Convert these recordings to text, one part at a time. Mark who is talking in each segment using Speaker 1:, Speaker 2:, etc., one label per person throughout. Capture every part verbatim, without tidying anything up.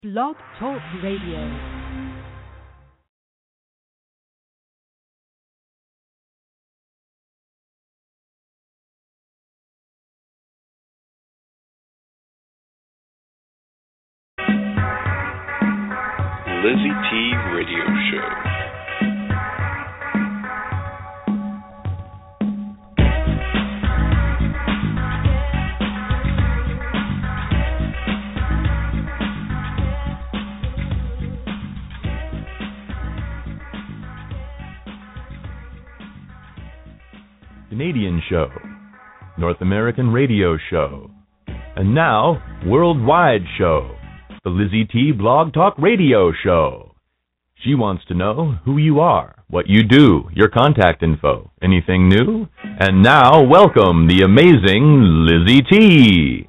Speaker 1: Blog Talk Radio.
Speaker 2: Lizzie T Radio Show.
Speaker 3: Canadian Show, North American Radio Show, and now Worldwide Show, the Lizzie T Blog Talk Radio Show. She wants to know who you are, what you do, your contact info, anything new. And now, welcome the amazing Lizzie T.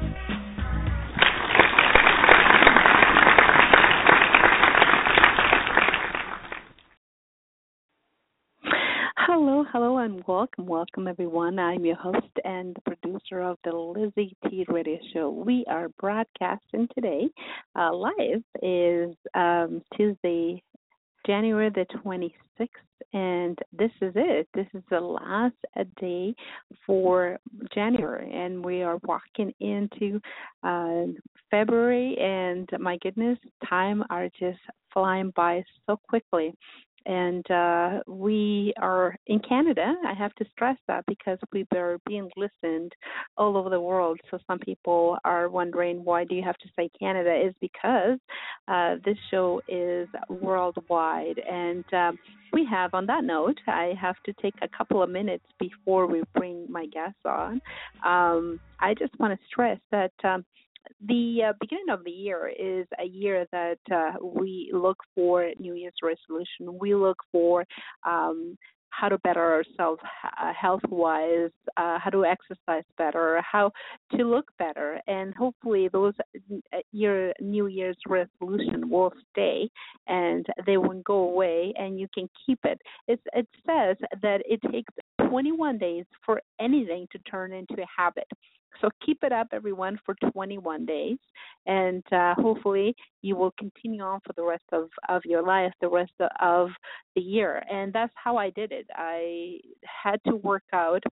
Speaker 4: Hello, hello, and welcome, welcome everyone. I'm your host and the producer of the Lizzie T Radio Show. We are broadcasting today. Uh, live is um, Tuesday, January the twenty-sixth, and this is it. This is the last day for January, and we are walking into uh, February, and my goodness, time are just flying by so quickly. And uh, we are in Canada. I have to stress that because we are being listened all over the world. So some people are wondering, why do you have to say Canada? Is because uh, this show is worldwide. And um, we have, on that note, I have to take a couple of minutes before we bring my guests on. Um, I just want to stress that um, The uh, beginning of the year is a year that uh, we look for New Year's resolution. We look for um, how to better ourselves uh, health-wise, uh, how to exercise better, how to look better, and hopefully those your New Year's resolution will stay and they won't go away, and you can keep it. It's, it says that it takes twenty-one days for anything to turn into a habit. So keep it up, everyone, for twenty-one days, and uh, hopefully you will continue on for the rest of, of your life, the rest of the year. And that's how I did it. I had to work out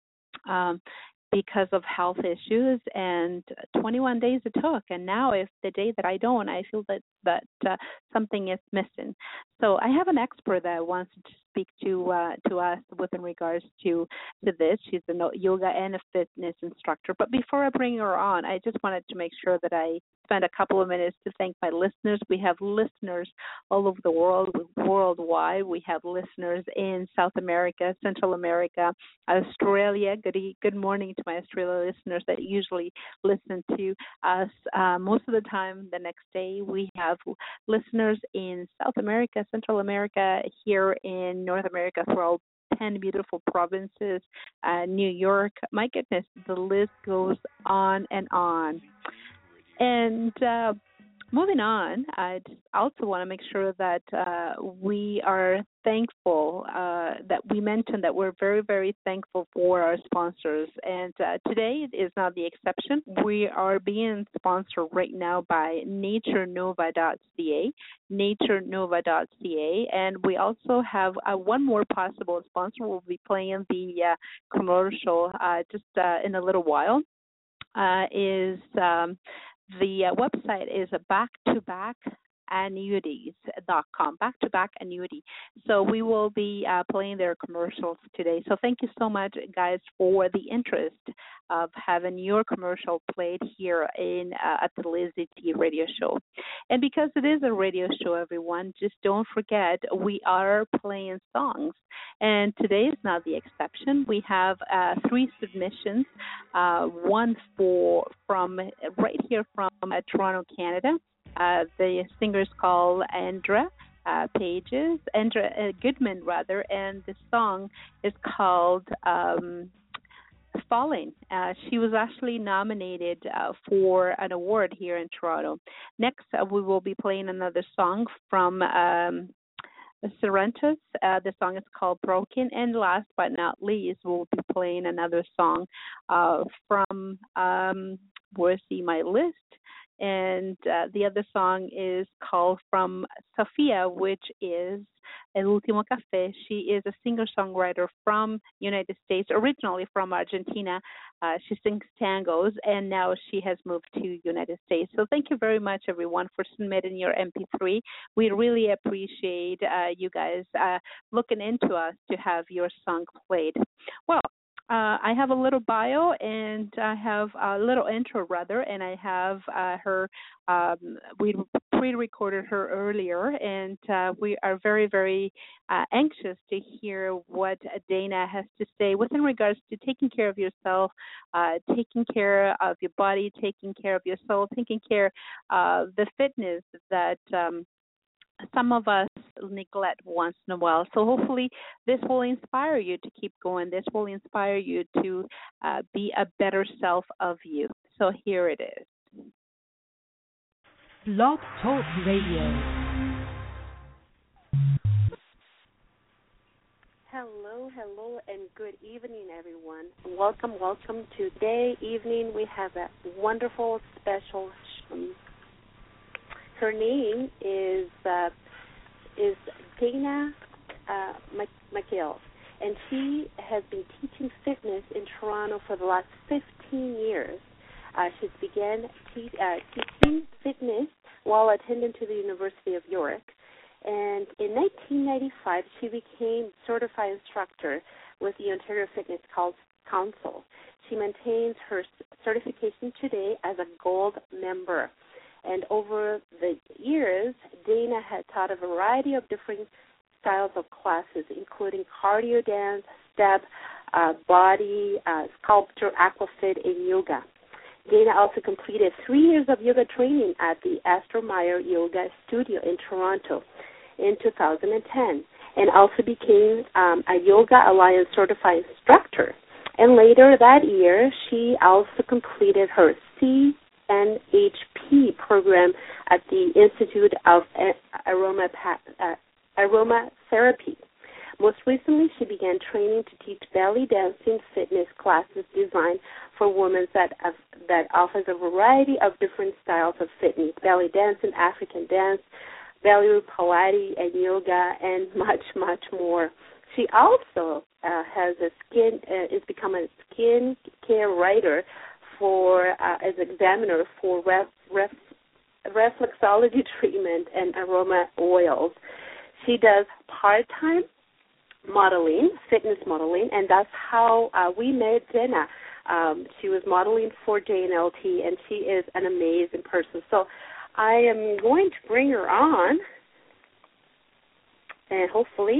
Speaker 4: um, because of health issues, and twenty-one days it took. And now if the day that I don't, I feel that, that uh, something is missing. So I have an expert that wants to speak to uh, to us with in regards to, to this. She's a yoga and a fitness instructor. But before I bring her on, I just wanted to make sure that I spend a couple of minutes to thank my listeners. We have listeners all over the world, worldwide. We have listeners in South America, Central America, Australia. Good, good morning to my Australia listeners that usually listen to us uh, most of the time the next day. We have listeners in South America, Central America, here in North America, throughout ten beautiful provinces, uh, New York. My goodness, the list goes on and on. And uh, moving on, I also want to make sure that uh, we are thankful, uh, that we mentioned that we're very, very thankful for our sponsors. And uh, today is not the exception. We are being sponsored right now by nature nova dot c a, nature nova dot c a. And we also have uh, one more possible sponsor. We'll be playing the uh, commercial uh, just uh, in a little while. Uh, is um, the uh, website is back to back annuities dot com, back to back annuity. So we will be uh, playing their commercials today. So thank you so much, guys, for the interest of having your commercial played here in uh, at the Lizzie T Radio Show. And because it is a radio show, everyone, just don't forget we are playing songs. And today is not the exception. We have uh, three submissions, uh, one for from right here from uh, Toronto, Canada. Uh, the singer is called Andra uh, Pages, Andra uh, Goodman, rather, and the song is called um, Falling. Uh, she was actually nominated uh, for an award here in Toronto. Next, uh, we will be playing another song from um, Serentus. Uh, the song is called Broken. And last but not least, we'll be playing another song uh, from, um, where's see my list? and uh, the other song is called From Sofia, which is El Último Café. She is a singer-songwriter from United States, originally from Argentina. Uh, she sings tangos, and now she has moved to United States. So thank you very much, everyone, for submitting your M P three. We really appreciate uh, you guys uh, looking into us to have your song played. Well, uh, I have a little bio and I have a little intro rather, and I have uh, her. Um, we pre-recorded her earlier, and uh, we are very, very uh, anxious to hear what Dana has to say with in regards to taking care of yourself, uh, taking care of your body, taking care of your soul, taking care of the fitness that. Um, some of us neglect once in a while. So hopefully this will inspire you to keep going. This will inspire you to uh, be a better self of you. So here it is.
Speaker 1: Blog Talk Radio.
Speaker 5: Hello, hello, and good evening, everyone. Welcome, welcome. Today evening we have a wonderful special um, her name is uh, is Dana uh, McGill, and she has been teaching fitness in Toronto for the last fifteen years. Uh, she began te- uh, teaching fitness while attending to the University of York, and in nineteen ninety-five she became certified instructor with the Ontario Fitness Council. She maintains her certification today as a gold member. And over the years, Dana had taught a variety of different styles of classes, including cardio dance, step, uh, body, uh, sculpture, aquafit, and yoga. Dana also completed three years of yoga training at the Astor Meyer Yoga Studio in Toronto in two thousand ten, and also became um, a Yoga Alliance certified instructor. And later that year, she also completed her C N H P program at the Institute of Aroma, uh, Aromatherapy. Most recently, she began training to teach belly dancing fitness classes designed for women that have, that offers a variety of different styles of fitness: belly dancing, African dance, belly Pilates, and yoga, and much, much more. She also uh, has a skin uh, is become a skin care writer for uh, as examiner for ref, ref, reflexology treatment and aroma oils. She does part-time modeling, fitness modeling, and that's how uh, we met Dana. Um, she was modeling for J N L T, and she is an amazing person. So I am going to bring her on, and hopefully,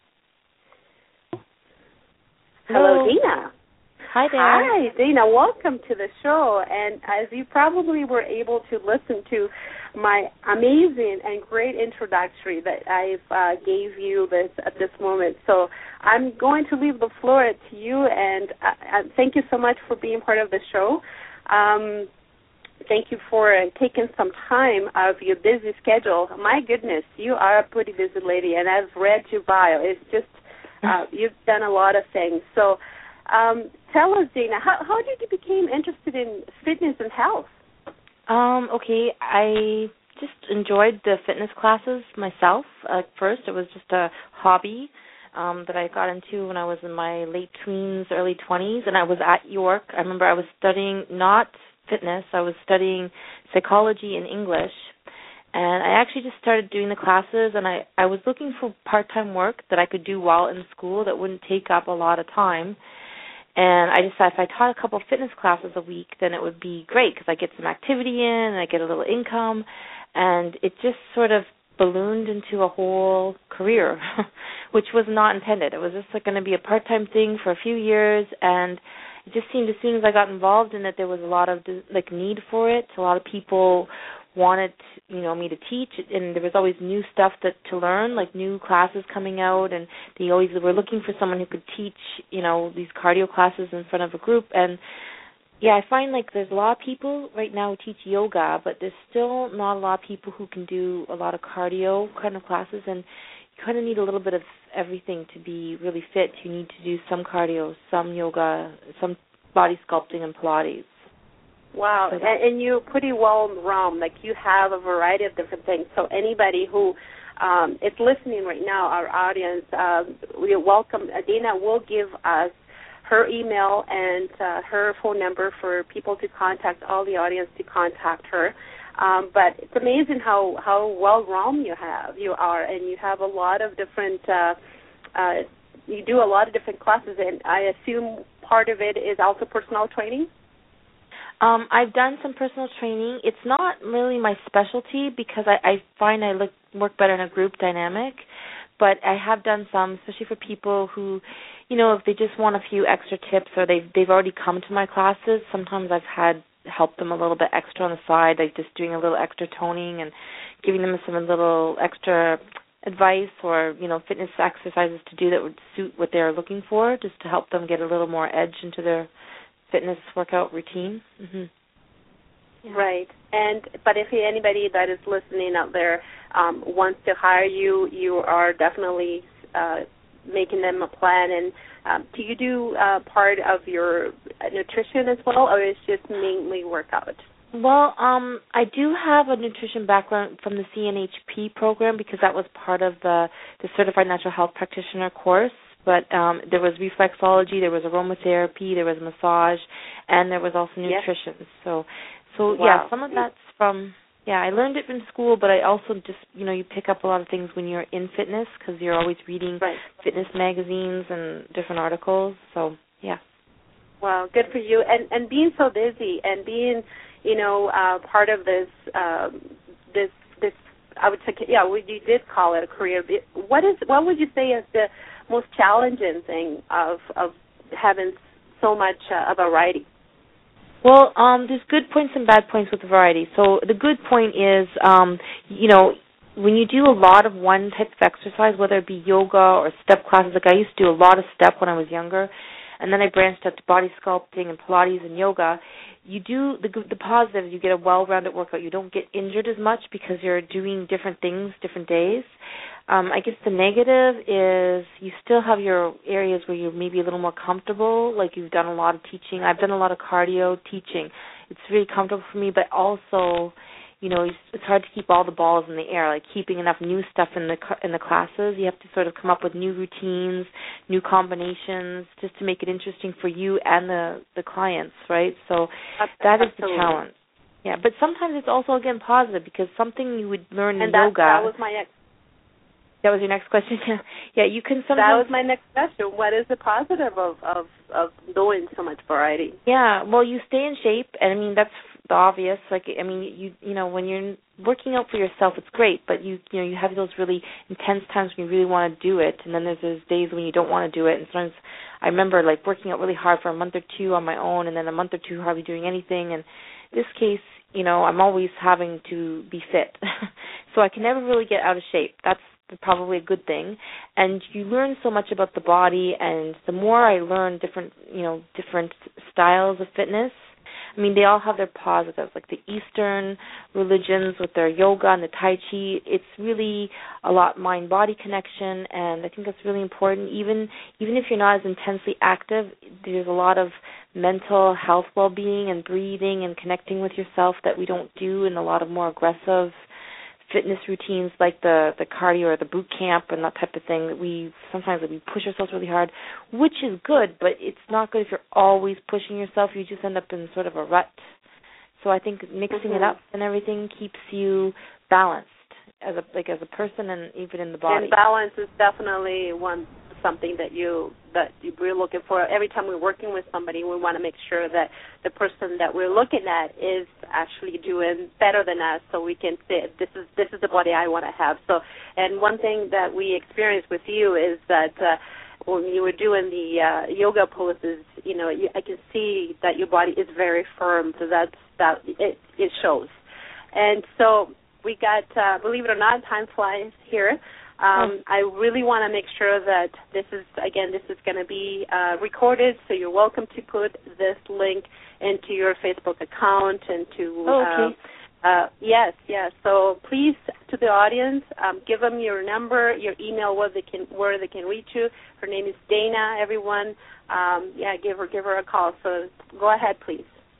Speaker 5: hello,
Speaker 6: hello
Speaker 5: Dana.
Speaker 6: Hi there.
Speaker 5: Hi, Dana. Welcome to the show. And as you probably were able to listen to my amazing and great introductory that I've uh, gave you this at this moment. So I'm going to leave the floor to you, and uh, thank you so much for being part of the show. Um, thank you for uh, taking some time out of your busy schedule. My goodness, you are a pretty busy lady, and I've read your bio. It's just, uh, you've done a lot of things. So Um, tell us, Dana, how, how did you become interested in fitness and health?
Speaker 6: Um, okay, I just enjoyed the fitness classes myself. At first, it was just a hobby um, that I got into when I was in my late teens, early twenties, and I was at York. I remember I was studying not fitness, I was studying psychology and English, and I actually just started doing the classes, and I, I was looking for part-time work that I could do while in school that wouldn't take up a lot of time. And I decided if I taught a couple of fitness classes a week, then it would be great because I get some activity in and I get a little income. And it just sort of ballooned into a whole career, which was not intended. It was just like going to be a part-time thing for a few years. And it just seemed as soon as I got involved in it, there was a lot of like need for it. A lot of people wanted, you know, me to teach, and there was always new stuff that to learn, like new classes coming out, and they always were looking for someone who could teach, you know, these cardio classes in front of a group. And yeah, I find like there's a lot of people right now who teach yoga, but there's still not a lot of people who can do a lot of cardio kind of classes, and you kind of need a little bit of everything to be really fit. You need to do some cardio, some yoga, some body sculpting and Pilates.
Speaker 5: Wow,
Speaker 6: So
Speaker 5: and, and you're pretty well round. Like you have a variety of different things. So anybody who um, is listening right now, our audience, um, we welcome. Dana will give us her email and uh, her phone number for people to contact, all the audience to contact her. Um, but it's amazing how, how well-rounded you have, you are, and you have a lot of different, uh, uh, you do a lot of different classes, and I assume part of it is also personal training?
Speaker 6: Um, I've done some personal training. It's not really my specialty because I, I find I look, work better in a group dynamic, but I have done some, especially for people who, you know, if they just want a few extra tips or they've, they've already come to my classes, sometimes I've had help them a little bit extra on the side, like just doing a little extra toning and giving them some little extra advice or, you know, fitness exercises to do that would suit what they're looking for, just to help them get a little more edge into their fitness workout routine. Mm-hmm. Yeah.
Speaker 5: Right. And but if anybody that is listening out there um, wants to hire you, you are definitely uh, making them a plan. And um, do you do uh, part of your nutrition as well, or is it just mainly workout?
Speaker 6: Well, um, I do have a nutrition background from the C N H P program because that was part of the, the Certified Natural Health Practitioner course. But um, there was reflexology, there was aromatherapy, there was massage, and there was also nutrition. Yes. So, so
Speaker 5: wow.
Speaker 6: yeah, some of that's from, yeah, I learned it in school, but I also just, you know, you pick up a lot of things when you're in fitness because you're always reading
Speaker 5: right.
Speaker 6: fitness magazines and different articles. So, yeah.
Speaker 5: Wow, good for you. And and being so busy and being, you know, uh, part of this, um, this, this, I would say, yeah, we, you did call it a career. What is, what would you say is the most challenging thing of of having so much uh, variety?
Speaker 6: Well, um, there's good points and bad points with the variety. So the good point is, um, you know, when you do a lot of one type of exercise, whether it be yoga or step classes, like I used to do a lot of step when I was younger, and then I branched out to body sculpting and Pilates and yoga. You do the the positive is you get a well-rounded workout. You don't get injured as much because you're doing different things different days. Um, I guess the negative is you still have your areas where you're maybe a little more comfortable, like you've done a lot of teaching. I've done a lot of cardio teaching. It's really comfortable for me, but also, you know, it's hard to keep all the balls in the air, like keeping enough new stuff in the in the classes. You have to sort of come up with new routines, new combinations, just to make it interesting for you and the, the clients, right? So that is the challenge. Yeah, but sometimes it's also, again, positive because something you would learn in
Speaker 5: and that,
Speaker 6: yoga.
Speaker 5: that was my next
Speaker 6: That was your next question? Yeah, yeah. You can sometimes.
Speaker 5: That was my next question. What is the positive of, of, of doing so much variety?
Speaker 6: Yeah, well, you stay in shape, and I mean that's the obvious. Like, I mean, you you know, when you're working out for yourself, it's great, but you you know you have those really intense times when you really want to do it, and then there's those days when you don't want to do it. And sometimes I remember like working out really hard for a month or two on my own, and then a month or two hardly doing anything. And in this case, you know, I'm always having to be fit, so I can never really get out of shape. That's probably a good thing, and you learn so much about the body. And the more I learn different, you know, different styles of fitness, I mean, they all have their positives, like the Eastern religions with their yoga and the Tai Chi. It's really a lot mind-body connection, and I think that's really important. Even even if you're not as intensely active, there's a lot of mental health well-being and breathing and connecting with yourself that we don't do in a lot of more aggressive fitness routines like the, the cardio or the boot camp and that type of thing. That we sometimes we push ourselves really hard, which is good, but it's not good if you're always pushing yourself. You just end up in sort of a rut. So I think mixing mm-hmm. it up and everything keeps you balanced as a like as a person and even in the body.
Speaker 5: And balance is definitely one something that you that we're looking for. Every time we're working with somebody, we want to make sure that the person that we're looking at is actually doing better than us, so we can say this is this is the body I want to have. So, and one thing that we experienced with you is that uh, when you were doing the uh, yoga poses, you know, you, I can see that your body is very firm. So that's that it it shows. And so we got, uh, believe it or not, time flies here. Um, I really want to make sure that this is, again, this is going to be uh, recorded, so you're welcome to put this link into your Facebook account and to,
Speaker 6: oh, okay.
Speaker 5: uh, uh, yes, yes. So please, to the audience, um, give them your number, your email, where they can where they can reach you. Her name is Dana. Everyone, um, yeah, give her give her a call. So go ahead, please.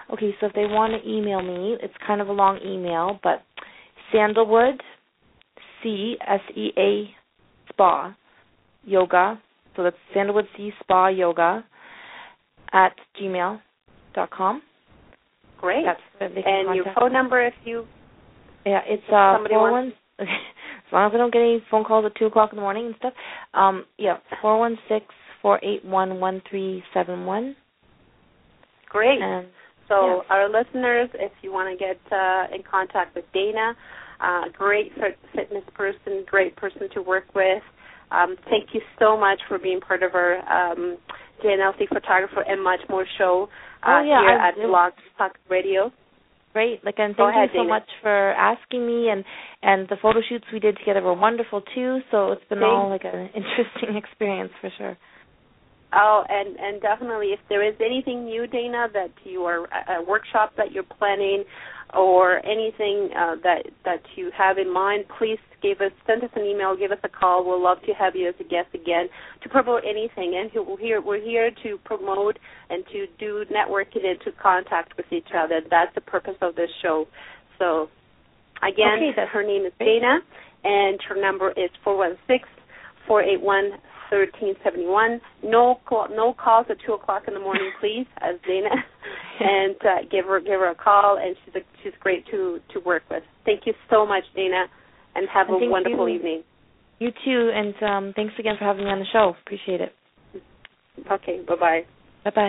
Speaker 6: Okay, so if they want to email me, it's kind of a long email, but Sandalwood, C S E A Spa Yoga. So that's Sandalwood C Spa Yoga at gmail dot com.
Speaker 5: Great.
Speaker 6: That's where they can
Speaker 5: and
Speaker 6: contact
Speaker 5: your phone number if you.
Speaker 6: Yeah, it's uh
Speaker 5: somebody
Speaker 6: four
Speaker 5: wants.
Speaker 6: one. As long as I don't get any phone calls at two o'clock in the morning and stuff. Um, yeah, four one six four eight one one three seven one.
Speaker 5: Great.
Speaker 6: And,
Speaker 5: so
Speaker 6: yeah.
Speaker 5: our listeners, if you want to get uh, in contact with Dana, uh, great fitness person, great person to work with. Um, thank you so much for being part of our um, J N L C Photographer and Much More show uh,
Speaker 6: oh, yeah,
Speaker 5: here
Speaker 6: I,
Speaker 5: at Blog Talk Radio.
Speaker 6: Great. Like, and
Speaker 5: Go
Speaker 6: thank
Speaker 5: ahead,
Speaker 6: you so
Speaker 5: Dana.
Speaker 6: much for asking me, and, and the photo shoots we did together were wonderful too, so it's been
Speaker 5: Thanks.
Speaker 6: all like an interesting experience for sure.
Speaker 5: Oh, and, and definitely if there is anything new, Dana, that you are, a workshop that you're planning or anything uh, that that you have in mind, please give us, send us an email, give us a call. We'll love to have you as a guest again to promote anything. And we're here, we're here to promote and to do networking and to contact with each other. That's the purpose of this show. So, again,
Speaker 6: okay,
Speaker 5: her name is
Speaker 6: great.
Speaker 5: Dana, and her number is four one six, four eight one, one three seven one. No call, no calls at two o'clock in the morning, please, as Dana, and uh, give her give her a call. And she's a, she's great to to work with. Thank you so much, Dana, and have
Speaker 6: And
Speaker 5: a wonderful
Speaker 6: you.
Speaker 5: evening.
Speaker 6: You too, and um, thanks again for having me on the show. Appreciate it.
Speaker 5: Okay, bye bye.
Speaker 6: Bye bye.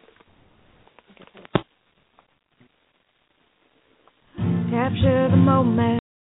Speaker 1: Capture the moment.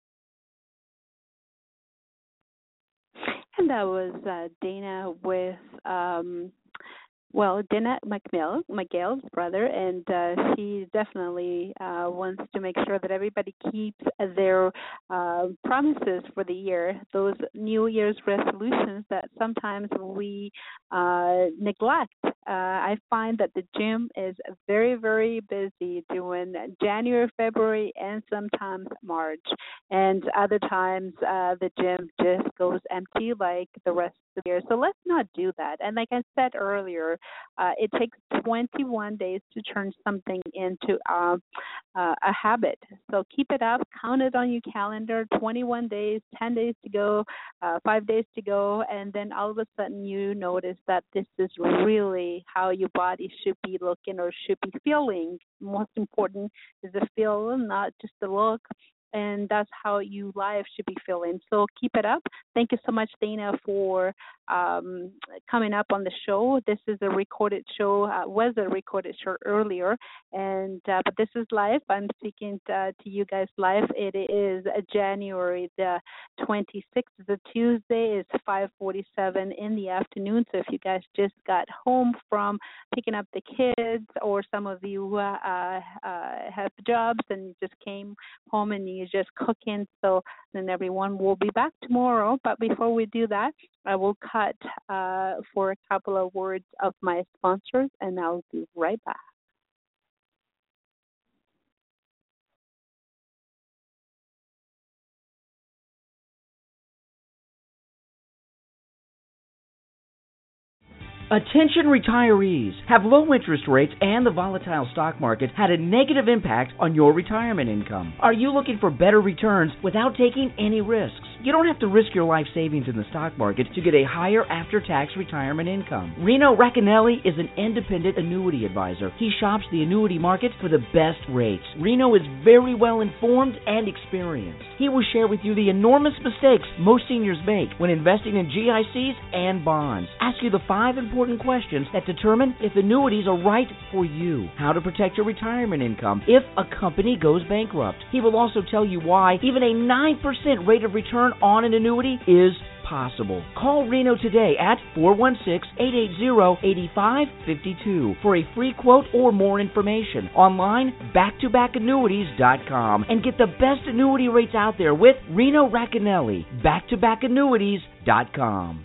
Speaker 4: And that was uh, Dana with, um, well, Dana McMill, Miguel's brother, and uh, she definitely uh, wants to make sure that everybody keeps their uh, promises for the year, those New Year's resolutions that sometimes we uh, neglect. Uh, I find that the gym is very, very busy during January, February, and sometimes March. And other times uh, the gym just goes empty like the rest of the year. So let's not do that. And like I said earlier, uh, it takes twenty-one days to turn something into uh, uh, a habit. So keep it up, count it on your calendar, twenty-one days, ten days to go, uh, five days to go, and then all of a sudden you notice that this is really how your body should be looking or should be feeling. Most important is the feel, not just the look. And that's how your life should be feeling. So keep it up. Thank you so much, Dana, for um, coming up on the show. This is a recorded show, uh, was a recorded show earlier, and uh, but this is live. I'm speaking uh, to you guys live. It is January the twenty-sixth. It's a Tuesday. It's five forty-seven in the afternoon. So if you guys just got home from picking up the kids, or some of you uh, uh, have jobs and just came home and you just cooking, so then everyone will be back tomorrow. But before we do that, I will cut uh, for a couple of words of my sponsors, and I'll be right back.
Speaker 7: Attention retirees. Have low interest rates and the volatile stock market had a negative impact on your retirement income? Are you looking for better returns without taking any risks? You don't have to risk your life savings in the stock market to get a higher after-tax retirement income. Reno Racanelli is an independent annuity advisor. He shops the annuity market for the best rates. Reno is very well informed and experienced. He will share with you the enormous mistakes most seniors make when investing in G I Cs and bonds. Ask you the five important questions that determine if annuities are right for you. How to protect your retirement income if a company goes bankrupt. He will also tell you why even a nine percent rate of return on an annuity is possible. Call Reno today at four one six, eight eight zero, eight five five two for a free quote or more information. Online, back to back annuities dot com, and get the best annuity rates out there with Reno Racanelli. back to back annuities dot com.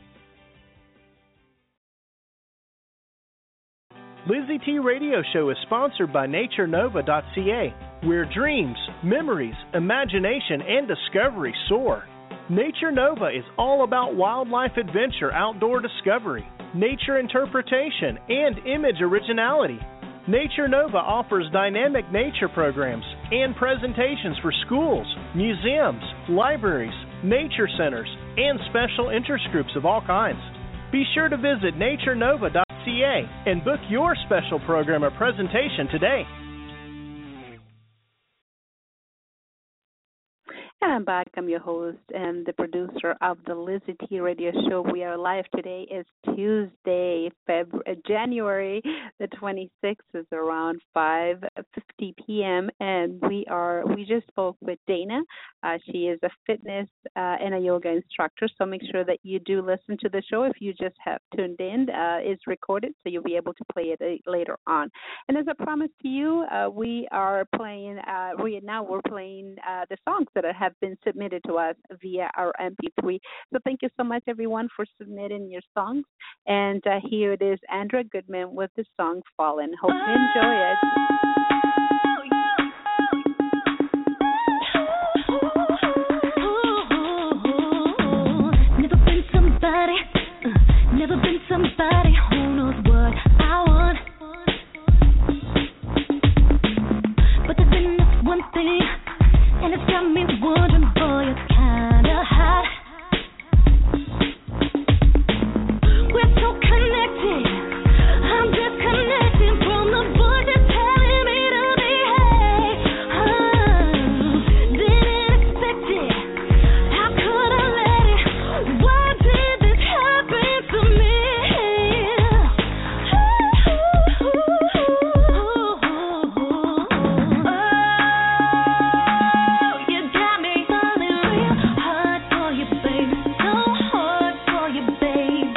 Speaker 8: Lizzie T Radio Show is sponsored by Nature Nova dot C A, where dreams, memories, imagination, and discovery soar. Nature Nova is all about wildlife adventure, outdoor discovery, nature interpretation, and image originality. Nature Nova offers dynamic nature programs and presentations for schools, museums, libraries, nature centers, and special interest groups of all kinds. Be sure to visit nature nova dot c a and book your special program or presentation today.
Speaker 4: And I'm back. I'm your host and the producer of the Lizzie T Radio Show. We are live today. It's Tuesday, February, January the twenty-sixth. Is around five fifty p.m. and we are. We just spoke with Dana. Uh, she is a fitness uh, and a yoga instructor. So make sure that you do listen to the show. If you just have tuned in, uh, it's recorded, so you'll be able to play it uh, later on. And as I promised to you, uh, we are playing. Uh, we now we're playing uh, the songs that have been submitted to us via our M P three. So thank you so much, everyone, for submitting your songs. And uh, here it is, Andrea Goodman with the song Fallen. Hope you enjoy it.
Speaker 9: Never been somebody, uh, never been somebody who knows what I want. But there's been this one thing, and it's got me wondering, boy, it's kinda hot. We're so connected, I'm disconnected from the voice that's telling me to behave. Oh, didn't expect it, how could I let it? Why did this happen to me? Ooh, ooh, ooh, ooh, ooh, ooh. Oh, you got me falling real hard for you, baby, so hard for you, baby.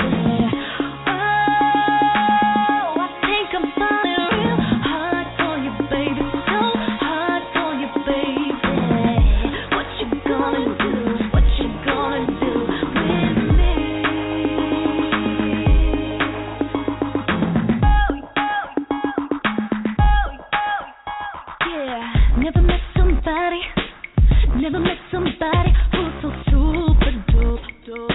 Speaker 9: Oh, I think I'm falling real hard for you, baby, so hard for you, baby. What you gonna do? What you gonna do with me? Yeah, never met somebody, never met somebody who's so super dope, dope.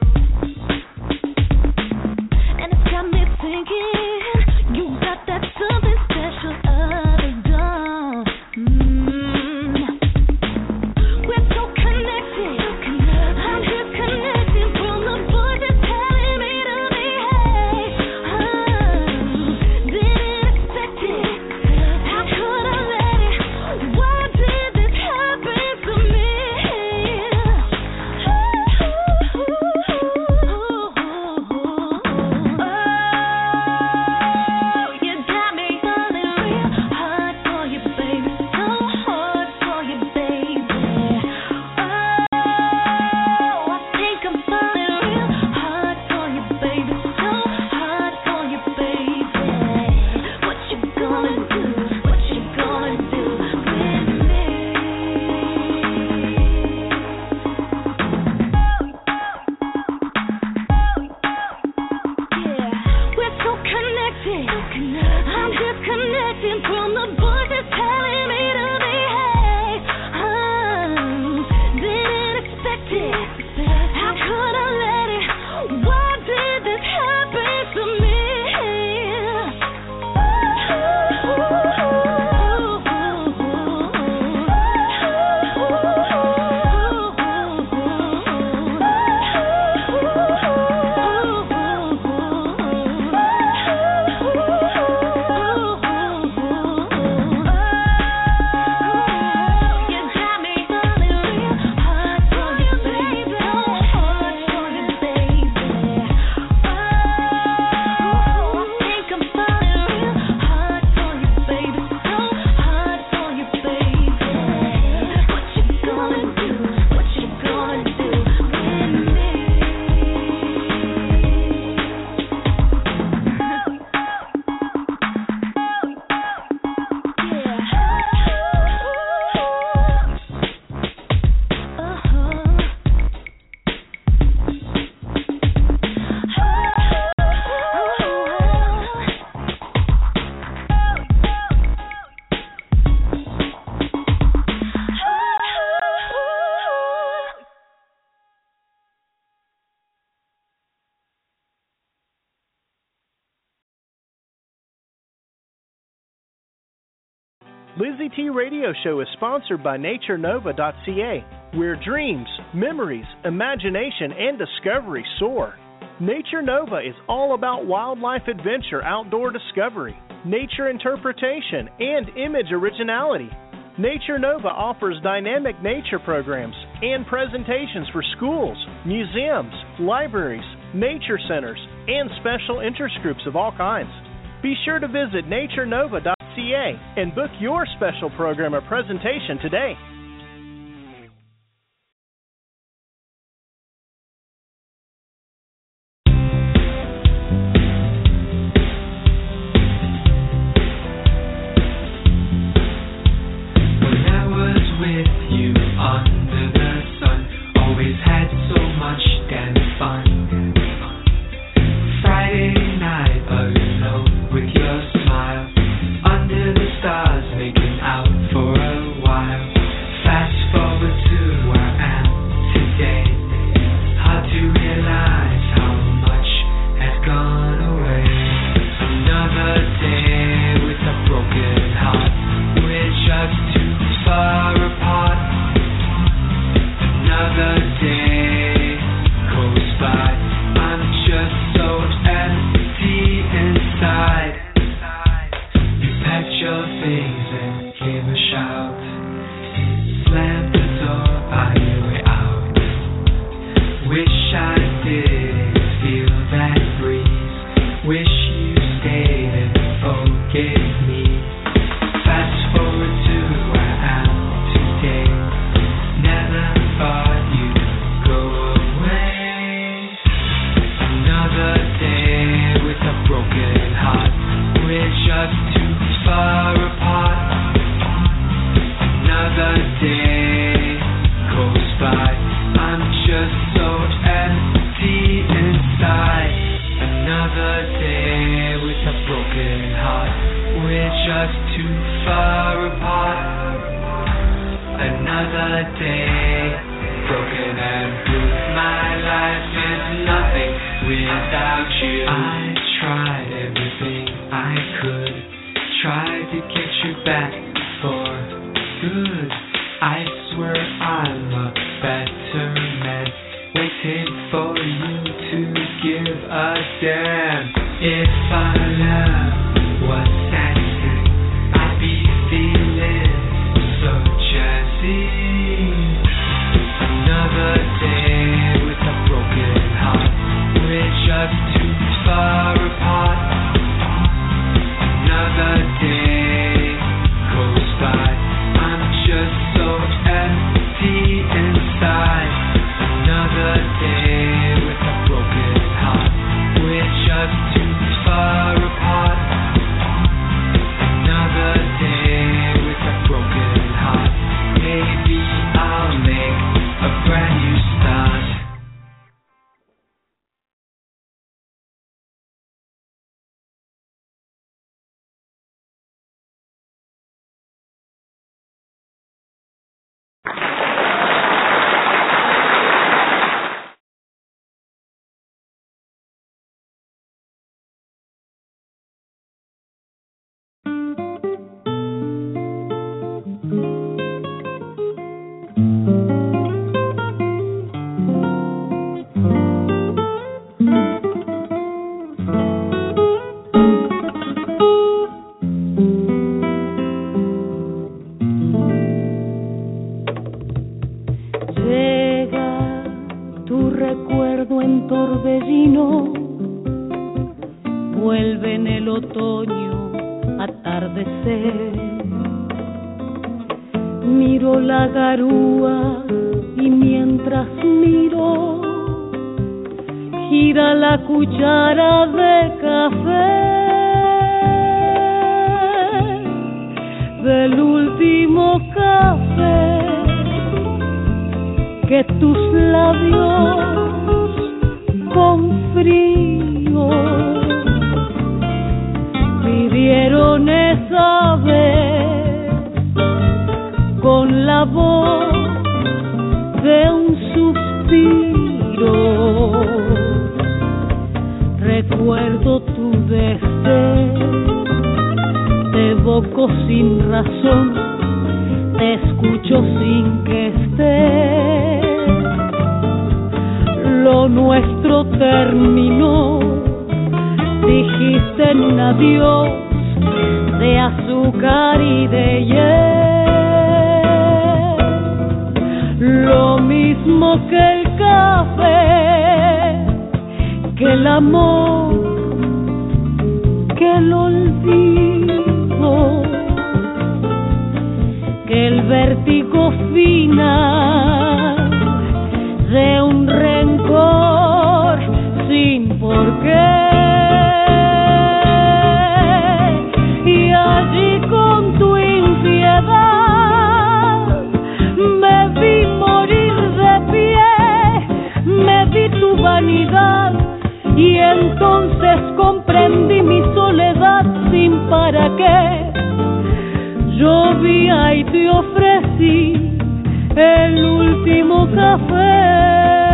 Speaker 9: And it's got me thinking, you got that something special others don't. Mm. We're so connected, I'm disconnected from the voice that's telling me to behave. Oh, didn't expect it, how could I let it? Why did this happen to me?
Speaker 8: Lizzie T Radio Show is sponsored by nature nova dot c a, where dreams, memories, imagination, and discovery soar. Nature Nova is all about wildlife adventure, outdoor discovery, nature interpretation, and image originality. Nature Nova offers dynamic nature programs and presentations for schools, museums, libraries, nature centers, and special interest groups of all kinds. Be sure to visit nature nova dot c a and book your special program or presentation today.
Speaker 9: Recuerdo tu deseo de
Speaker 10: te evoco sin razón, te escucho sin que estés. Lo nuestro terminó, dijiste un adiós de azúcar y de hiel. Lo mismo que el café, que el amor, que el olvido, que el vértigo final de un rencor sin por qué. Y allí con tu impiedad me vi morir de pie, me vi tu vanidad y entonces comprendí mi soledad sin para qué. Llovía y te ofrecí el último café.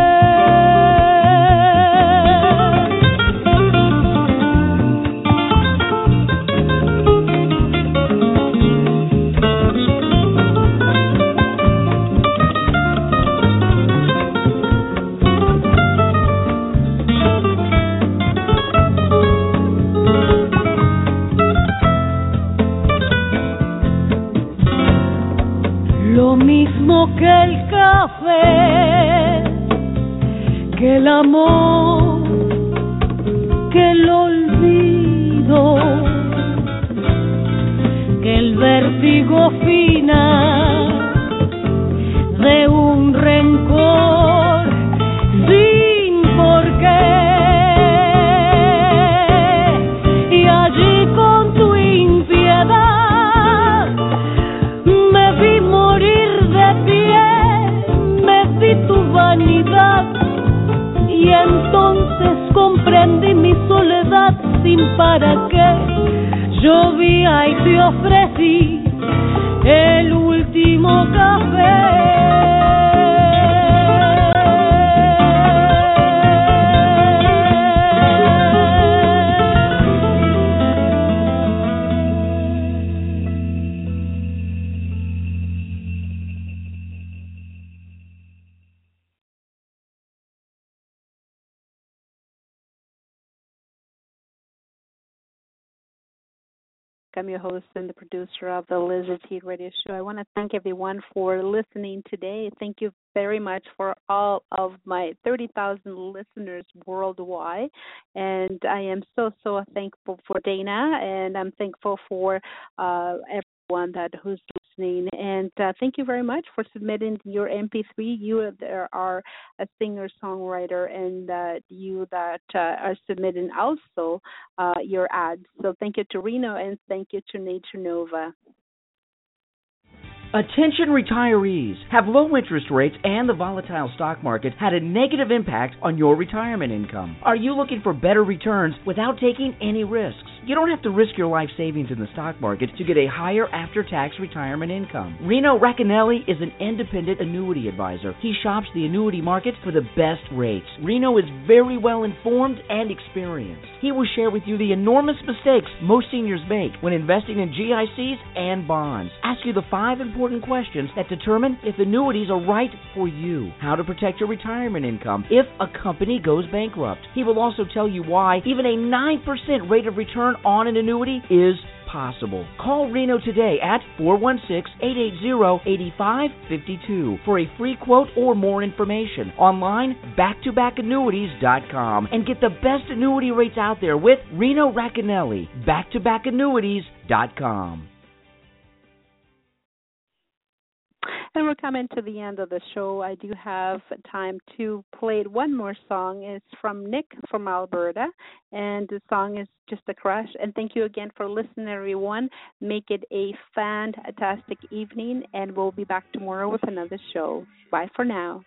Speaker 10: Lo mismo que el café, que el amor, que el olvido, que el vértigo final de un rencor sin por qué. Y allí con tu impiedad me vi morir de pie, me vi tu vanidad y entonces comprendí mi soledad sin para qué. Llovía y te ofrecí el último café.
Speaker 4: I'm your host and the producer of the Lizzie T Radio Show. I want to thank everyone for listening today. Thank you very much for all of my thirty thousand listeners worldwide. And I am so, so thankful for Dana, and I'm thankful for uh, everyone that who's listening. And uh, thank you very much for submitting your M P three. You there are a singer-songwriter, and uh, you that uh, are submitting also uh, your ads. So thank you to Reno, and thank you to Nature Nova.
Speaker 7: Attention retirees. Have low interest rates and the volatile stock market had a negative impact on your retirement income? Are you looking for better returns without taking any risks? You don't have to risk your life savings in the stock market to get a higher after-tax retirement income. Reno Racanelli is an independent annuity advisor. He shops the annuity market for the best rates. Reno is very well informed and experienced. He will share with you the enormous mistakes most seniors make when investing in G I Cs and bonds. Ask you the five important questions that determine if annuities are right for you. How to protect your retirement income if a company goes bankrupt. He will also tell you why even a nine percent rate of return on an annuity is possible. Call Reno today at four one six, eight eight zero, eight five five two for a free quote or more information. Online, back to back annuities dot com, and get the best annuity rates out there with Reno Racanelli. back to back annuities dot com.
Speaker 4: And we're coming to the end of the show. I do have time to play one more song. It's from Nick from Alberta, and the song is Just a Crush. And thank you again for listening, everyone. Make it a fantastic evening, and we'll be back tomorrow with another show. Bye for now.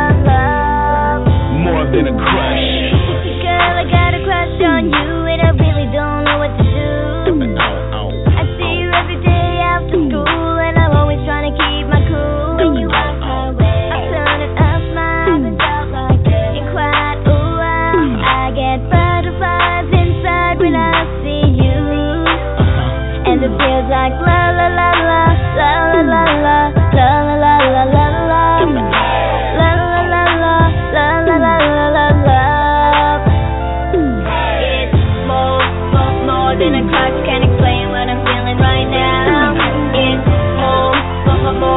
Speaker 9: Girl, I got a crush on you, and I really